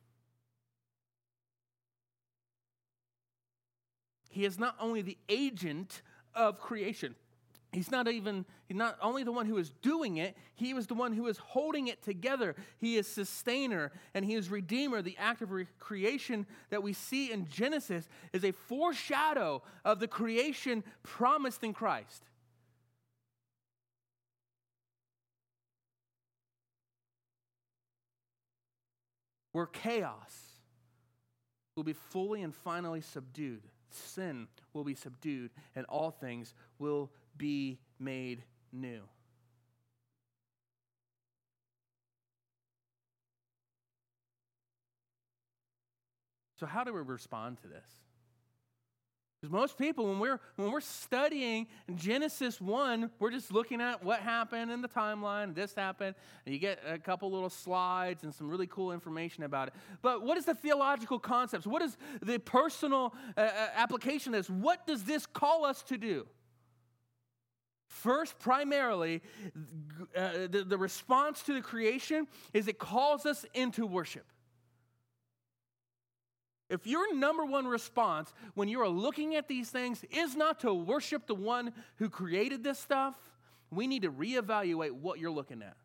He is not only the agent of creation. He's not even, he's not only the one who is doing it, he was the one who is holding it together. He is sustainer and he is redeemer. The act of re- creation that we see in Genesis is a foreshadow of the creation promised in Christ. Where chaos will be fully and finally subdued. Sin will be subdued and all things will be made new. So how do we respond to this? Because most people, when we're when we're studying Genesis one, we're just looking at what happened in the timeline, this happened, and you get a couple little slides and some really cool information about it. But what is the theological concepts? What is the personal uh, application of this? What does this call us to do? First, primarily, uh, the, the response to the creation is it calls us into worship. If your number one response when you are looking at these things is not to worship the one who created this stuff, we need to reevaluate what you're looking at.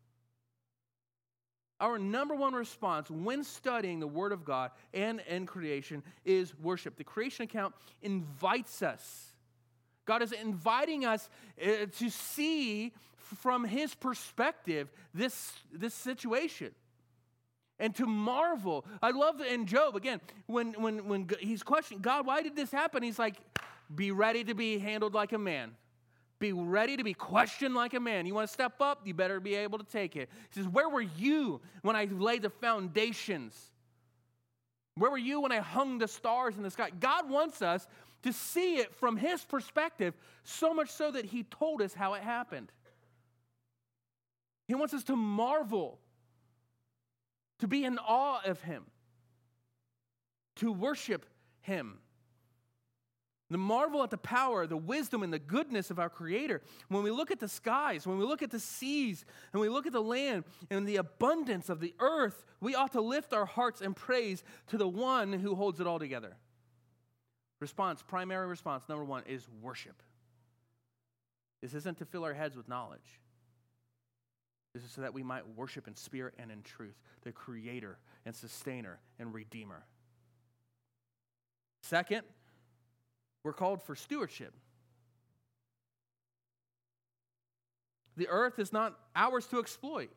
Our number one response when studying the Word of God and in creation is worship. The creation account invites us. God is inviting us uh, to see from His perspective this, this situation and to marvel. I love that in Job, again, when, when, when he's questioning, God, why did this happen? He's like, be ready to be handled like a man. Be ready to be questioned like a man. You want to step up? You better be able to take it. He says, where were you when I laid the foundations? Where were you when I hung the stars in the sky? God wants us to see it from His perspective, so much so that He told us how it happened. He wants us to marvel, to be in awe of Him, to worship Him. The marvel at the power, the wisdom, and the goodness of our Creator. When we look at the skies, when we look at the seas, and we look at the land, and the abundance of the earth, we ought to lift our hearts in praise to the one who holds it all together. Response, primary response, number one, is worship. This isn't to fill our heads with knowledge. This is so that we might worship in spirit and in truth, the Creator and Sustainer and Redeemer. Second, we're called for stewardship. The earth is not ours to exploit.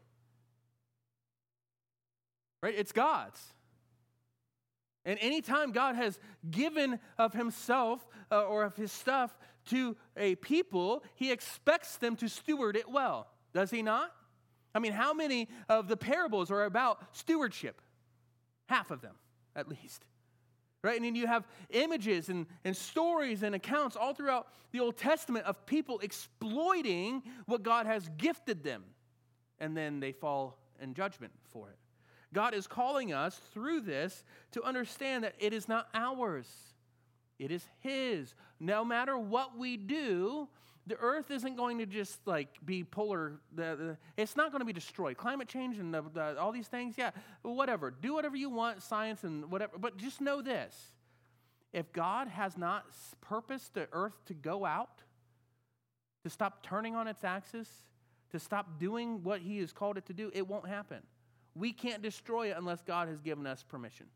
Right? It's God's. And anytime God has given of Himself uh, or of His stuff to a people, He expects them to steward it well. Does He not? I mean, how many of the parables are about stewardship? Half of them, at least. Right? And then you have images and, and stories and accounts all throughout the Old Testament of people exploiting what God has gifted them. And then they fall in judgment for it. God is calling us through this to understand that it is not ours. It is His. No matter what we do, the earth isn't going to just like be polar. The, the, it's not going to be destroyed. Climate change and the, the, all these things, yeah, whatever. Do whatever you want, science and whatever. But just know this. If God has not purposed the earth to go out, to stop turning on its axis, to stop doing what He has called it to do, it won't happen. We can't destroy it unless God has given us permission.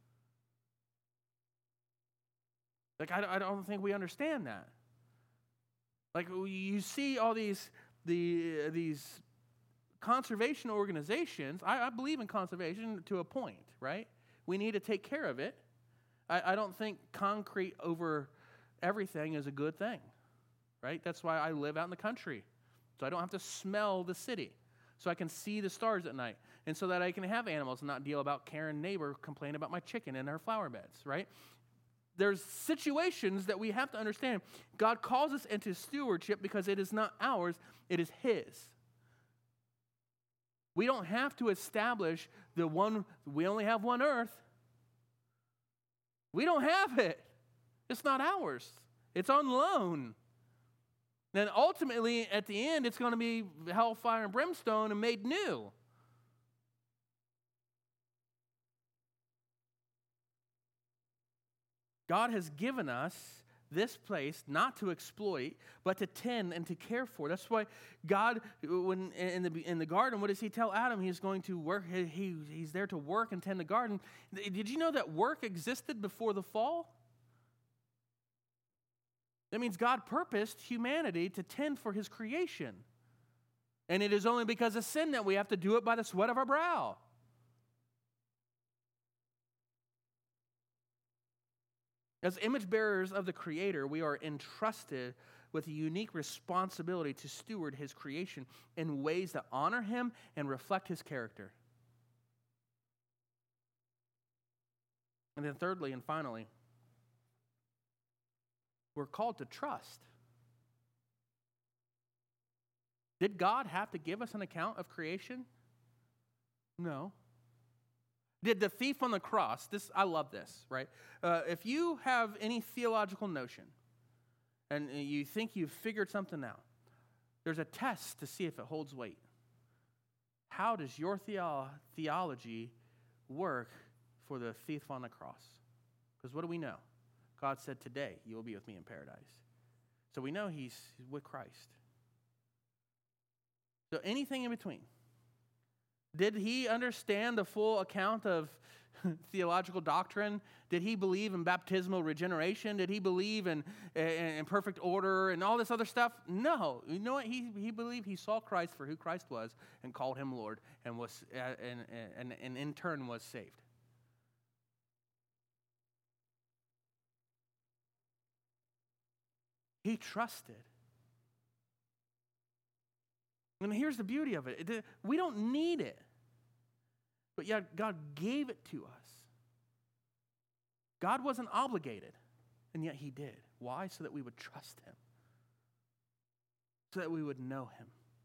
Like, I, I don't think we understand that. Like, you see all these the uh, these conservation organizations. I, I believe in conservation to a point, right? We need to take care of it. I, I don't think concrete over everything is a good thing, right? That's why I live out in the country, so I don't have to smell the city, so I can see the stars at night, and so that I can have animals and not deal about Karen neighbor complaining about my chicken in her flower beds, right? There's situations that we have to understand. God calls us into stewardship because it is not ours, it is His. We don't have to establish the one, we only have one earth. We don't have it. It's not ours. It's on loan. Then ultimately, at the end, it's going to be hellfire and brimstone and made new. God has given us this place not to exploit, but to tend and to care for. That's why God, when in the in the garden, what does He tell Adam? He's going to work. He, he's there to work and tend the garden. Did you know that work existed before the fall? That means God purposed humanity to tend for His creation. And it is only because of sin that we have to do it by the sweat of our brow. As image bearers of the Creator, we are entrusted with a unique responsibility to steward His creation in ways that honor Him and reflect His character. And then thirdly and finally, we're called to trust. Did God have to give us an account of creation? No. Did the thief on the cross, this I love this, right? Uh, if you have any theological notion and you think you've figured something out, there's a test to see if it holds weight. How does your theo- theology work for the thief on the cross? Because what do we know? God said, today you will be with me in paradise. So we know he's with Christ. So anything in between. Did he understand the full account of theological doctrine? Did he believe in baptismal regeneration? Did he believe in, in, in perfect order and all this other stuff? No. You know what? He, he believed he saw Christ for who Christ was and called him Lord and, was, uh, and, and, and in turn was saved. He trusted. And here's the beauty of it. We don't need it. But yet God gave it to us. God wasn't obligated, and yet he did. Why? So that we would trust him. So that we would know him.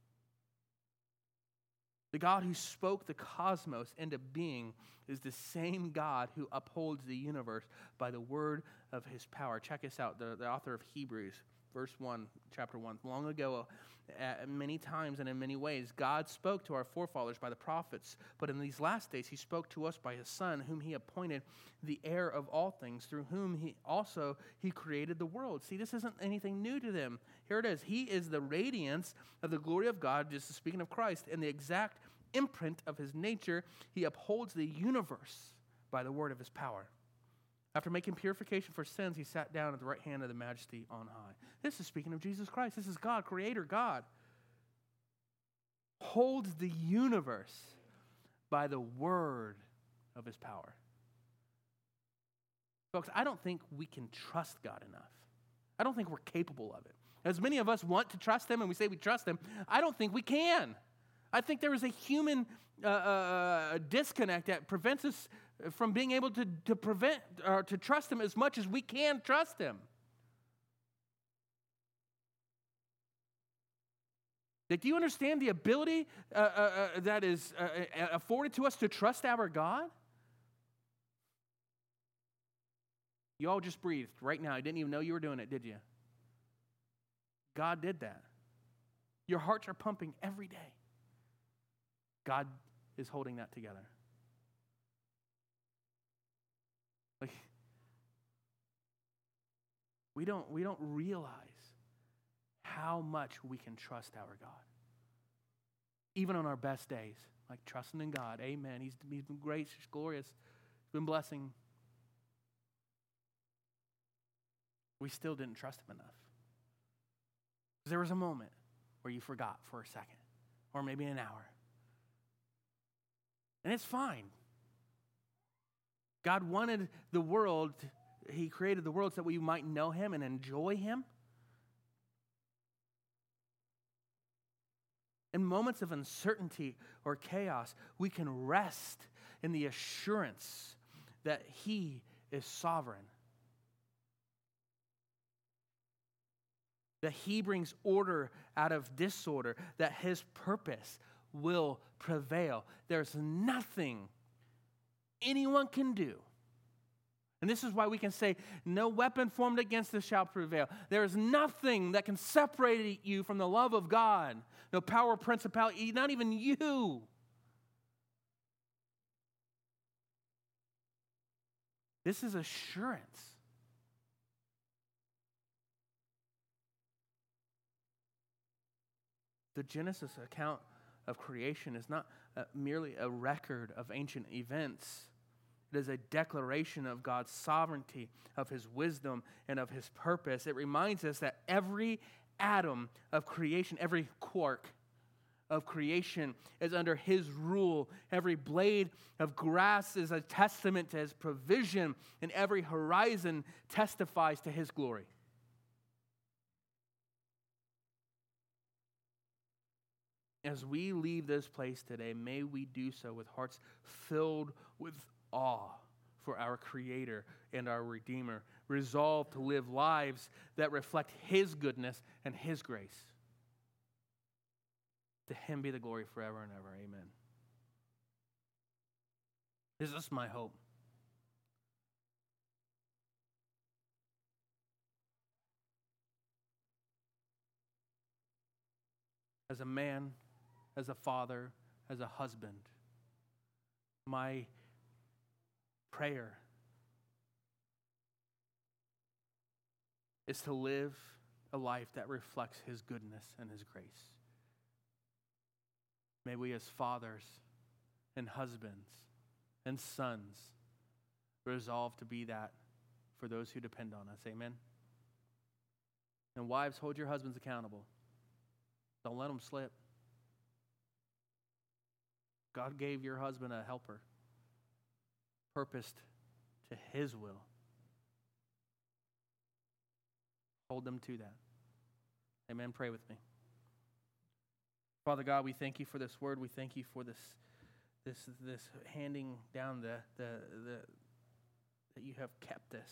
The God who spoke the cosmos into being is the same God who upholds the universe by the word of his power. Check this out. The, the author of Hebrews, verse one, chapter one. Long ago, uh, many times and in many ways, God spoke to our forefathers by the prophets. But in these last days, he spoke to us by his Son, whom he appointed the heir of all things, through whom he also he created the world. See, this isn't anything new to them. Here it is. He is the radiance of the glory of God, just speaking of Christ, and the exact imprint of his nature. He upholds the universe by the word of his power. After making purification for sins, he sat down at the right hand of the Majesty on high. This is speaking of Jesus Christ. This is God, Creator God. Holds the universe by the word of his power. Folks, I don't think we can trust God enough. I don't think we're capable of it. As many of us want to trust him and we say we trust him, I don't think we can. I think there is a human uh, uh, disconnect that prevents us from being able to, to prevent or to trust him as much as we can trust him. Like, do you understand the ability uh, uh, uh, that is uh, afforded to us to trust our God? You all just breathed right now. You didn't even know you were doing it, did you? God did that. Your hearts are pumping every day. God is holding that together. Like, we don't, we don't realize how much we can trust our God. Even on our best days, like trusting in God. Amen. He's, he's been gracious, glorious. He's been blessing. We still didn't trust him enough. There was a moment where you forgot for a second, or maybe an hour. And it's fine. God wanted the world, he created the world so that we might know him and enjoy him. In moments of uncertainty or chaos, we can rest in the assurance that he is sovereign. That he brings order out of disorder, that his purpose will prevail. There's nothing anyone can do. And this is why we can say, no weapon formed against us shall prevail. There is nothing that can separate you from the love of God. No power, principality, not even you. This is assurance. The Genesis account of creation is not uh, merely a record of ancient events. It is a declaration of God's sovereignty, of his wisdom, and of his purpose. It reminds us that every atom of creation, every quark of creation is under his rule. Every blade of grass is a testament to his provision, and every horizon testifies to his glory. As we leave this place today, may we do so with hearts filled with awe for our Creator and our Redeemer, resolved to live lives that reflect his goodness and his grace. To him be the glory forever and ever. Amen. This is my hope. As a man, as a father, as a husband, my prayer is to live a life that reflects his goodness and his grace. May we as fathers and husbands and sons resolve to be that for those who depend on us. Amen. And wives, hold your husbands accountable. Don't let them slip. God gave your husband a helper, purposed to his will. Hold them to that. Amen. Pray with me. Father God, we thank you for this word. We thank you for this, this, this handing down the, the, the that you have kept this,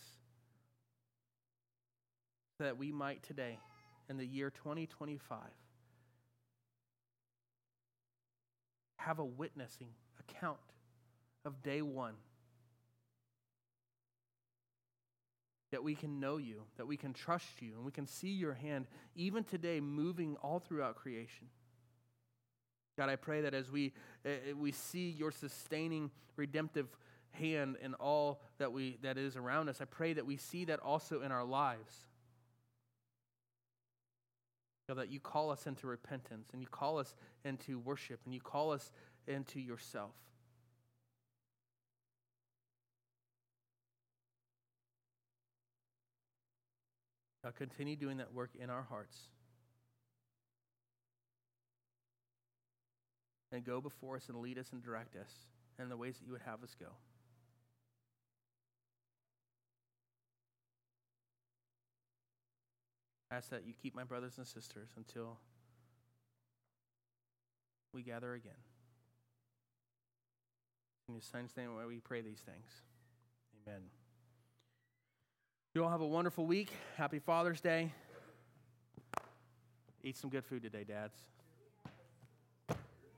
so that we might today, in the year twenty twenty-five, have a witnessing account of day one. That we can know you, that we can trust you, and we can see your hand even today moving all throughout creation. God, I pray that as we uh, we see your sustaining, redemptive hand in all that we that is around us, I pray that we see that also in our lives. God, that you call us into repentance, and you call us into worship, and you call us into yourself. God, continue doing that work in our hearts. And go before us and lead us and direct us in the ways that you would have us go. I ask that you keep my brothers and sisters until we gather again. In your Son's name, we pray these things. Amen. You all have a wonderful week. Happy Father's Day. Eat some good food today, dads.